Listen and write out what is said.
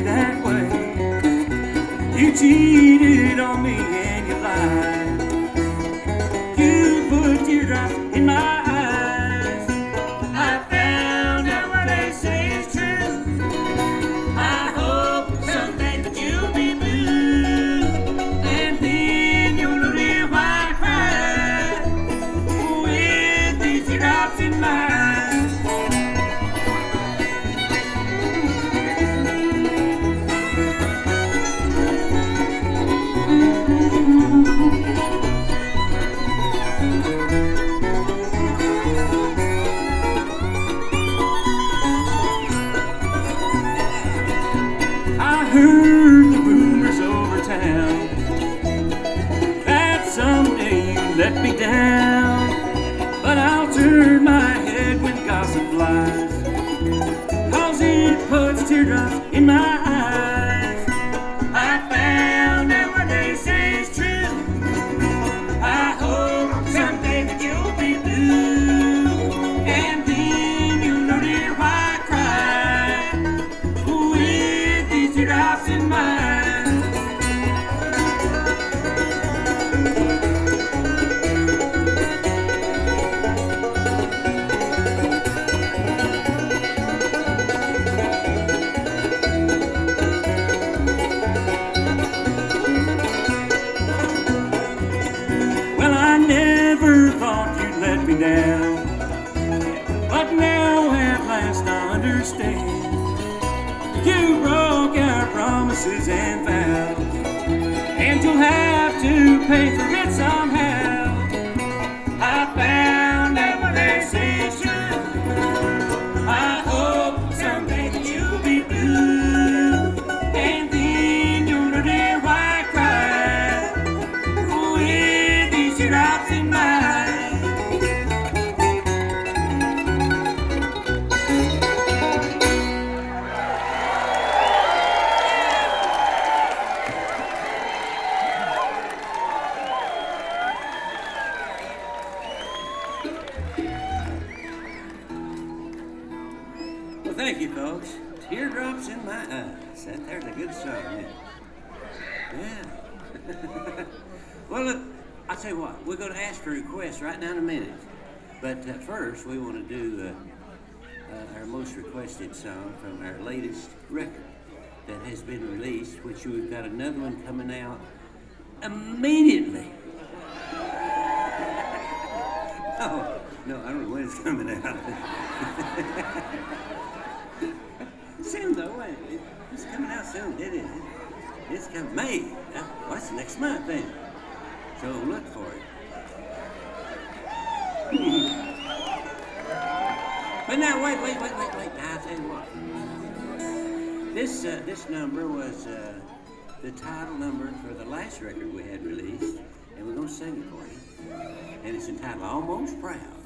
that way. You cheated on me and you lied. You put teardrops in my eyes. I found out what they say is true. I hope someday that you'll be blue, and then you'll know why I cry with these teardrops in my eyes. I heard the rumors over town that someday you let me down, but I'll turn my head when gossip flies, 'cause it puts teardrops in my eyes. I found out what they say is true. I hope someday that you'll be blue, and then you'll know dear why I cry with these teardrops in my eyes. Well, I never thought you'd let me down, but now at last I understand. You broke our promises and vows, and you'll have to pay for it somehow. I found out what they say is true. I hope someday that you'll be blue, and then you'll know dear why I cry with these teardrops in my eyes. Well, thank you, folks. Teardrops in my eyes. There's a good song, yeah. Well, look, I'll tell you what, we're going to ask for requests right now in a minute. But first, we want to do our most requested song from our latest record that has been released, which we've got another one coming out immediately. Oh, no, I don't know when it's coming out. Soon though, it's coming out soon. It is. It's coming May. What's next month then? So look for it. But now wait. Now, I'll tell you what. This number was the title number for the last record we had released, and we're gonna sing it for you. And it's entitled "Almost Proud."